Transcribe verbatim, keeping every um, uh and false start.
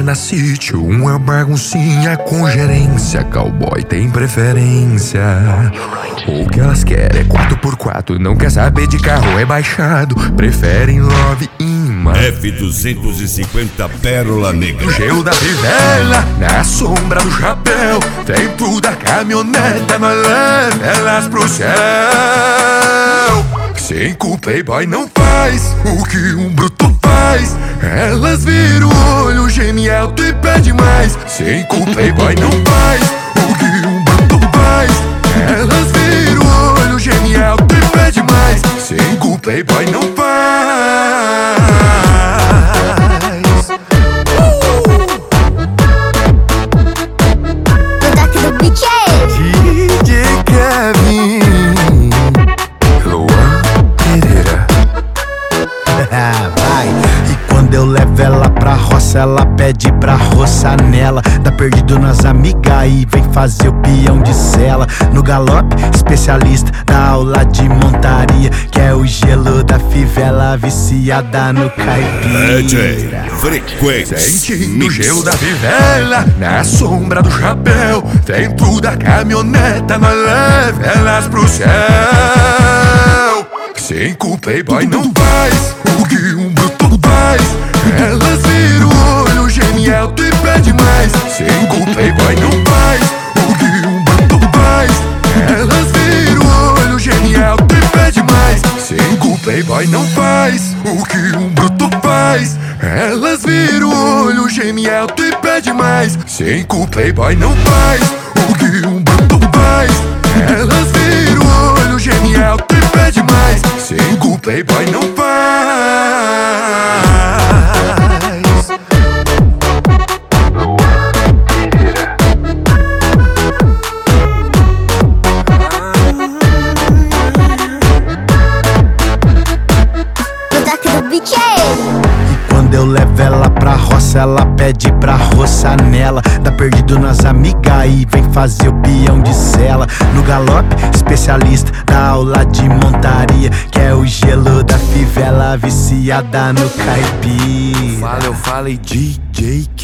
na sítio, uma baguncinha com gerência. Cowboy tem preferência. O que elas querem é quatro por quatro, não quer saber de carro rebaixado. Preferem love imã F duzentos e cinquenta Pérola Negra. no gelo da fivela, na sombra do chapéu. Dentro da caminhoneta, nós leva elas pro céu. Cinco playboy não faz o que um bruto faz. Elas viram o olho, geme alto e pede mais. Cinco playboy não faz o que um bruto faz. Elas viram o olho, geme alto e pede mais. Cinco playboy não faz. Ataque do D J D J Kevin Luan Pereira. Vai. E quando eu levo ela pra roça, ela pede pra roçar nela. Tá perdido nas amigas e vem fazer o peão de cela. No galope, especialista da aula de montaria, que é o gelo da fivela, viciada no caipira. D J Frequência Sentindo o Mix. gelo da fivela, na sombra do chapéu. Dentro da caminhoneta, nós leva elas pro céu. Cinco playboy não faz o que um bruto faz. Elas viram o olho, geme alto e pede mais. Cinco playboy não faz o que um bruto faz. Elas viram o olho, geme alto e pede mais. Cinco playboy não faz o que um bruto faz. Elas viram o olho, geme alto e pede mais. Cinco playboy não faz o que um bruto faz. Elas viram o olho, geme alto e pede mais. Cinco playboy não faz. Ataque do D J Quando eu levo ela pra roça, ela pede pra roçar nela. Tá perdido nas amigas e vem fazer o peão de cela. No galope, especialista da aula de montaria, que é o gelo da fivela, viciada no caipira. Fala, eu falei D J